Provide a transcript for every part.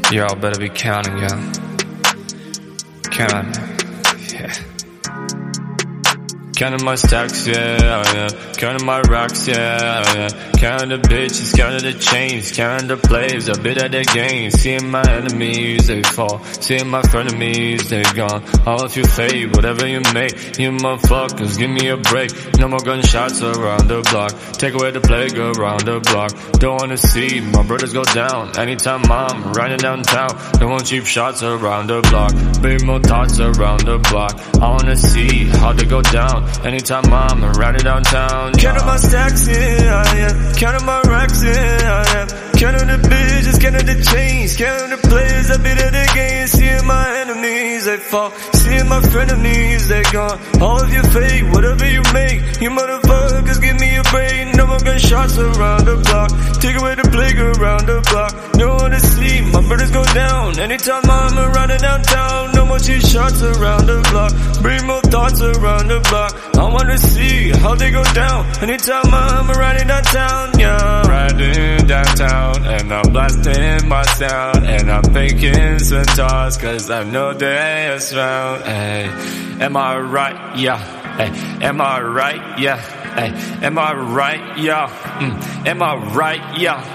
Y'all better be counting, y'all. Counting, yeah. Counting my stacks, yeah. Counting my racks, yeah. Counting the bitches, counting the chains, counting the plays, a bit of the game. Seeing my enemies, they fall. Seeing my frenemies, they gone. All of you fade, whatever you make. You motherfuckers, give me a break. No more gunshots around the block. Take away the plague around the block. Don't wanna see my brothers go down. Anytime I'm riding downtown, don't want cheap shots around the block. Bring more thoughts around the block. I wanna see how they go down. Anytime I'm riding downtown, counting my stacks, yeah. Counting my racks, yeah. Counting the bitches, counting the chains, counting the plays, a bit of the game. Seeing my enemies, they fall. Seeing my frenemies, they gone. All of you fake, whatever you make. You motherfuckers, give me a break. No more gunshots around the block. Take away the plague around the block. Don't wanna see my brothers go down. Anytime I'm riding downtown, no more cheap shots around the block. Bring more thoughts around the block. I wanna see how they go down. Anytime I'm riding downtown, yeah. Riding downtown and I'm blasting my sound. And I'm thinking centaurs cause I know they're around. Ay, am I right? Yeah. Ay, am I right? Yeah. Ay, am I right? Yeah. Am I right? Yeah.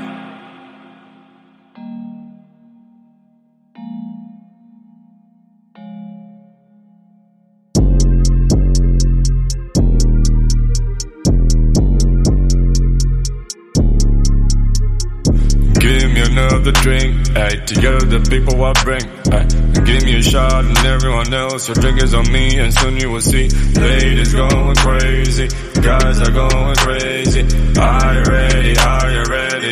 Give me another drink, ayy, together the people I bring, ayy. Give me a shot and everyone else, your drink is on me and soon you will see. Ladies going crazy, guys are going crazy. Are you ready, are you ready?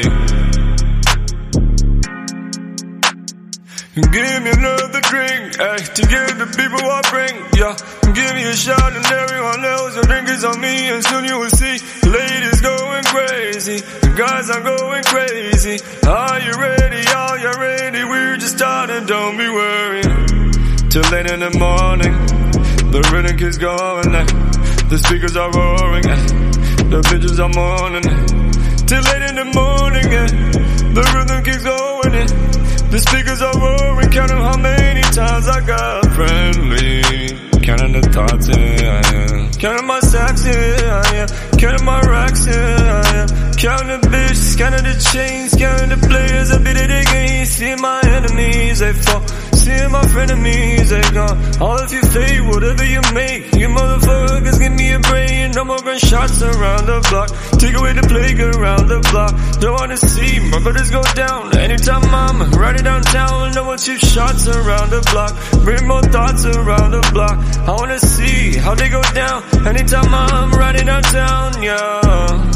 Give me another drink, ayy, together the people I bring, yeah. Give me a shot and everyone else, your drink is on me and soon you will see. Ladies going crazy, guys are going crazy. Are you ready? Are you ready? We're just starting, don't be worried. Till late in the morning, the rhythm keeps going, the speakers are roaring, the bitches are mourning. Till late in the morning, the rhythm keeps going, the speakers are roaring. Counting how many times I got friendly. Counting the thoughts, yeah. Counting my stacks, yeah. Counting my racks, yeah. Counting the bitches, counting the chains, counting the players, a bit of the game. Seeing my enemies, they fall. Seeing my frenemies, they gone. All of you fake, whatever you make. You motherfuckers, give me a break. No more gunshots around the block. Take away the plague around the block. Don't wanna see my brothers go down. Anytime I'm riding downtown, no more cheap shots around the block. Bring more thoughts around the block. I wanna see how they go down. Anytime I'm riding downtown, yeah.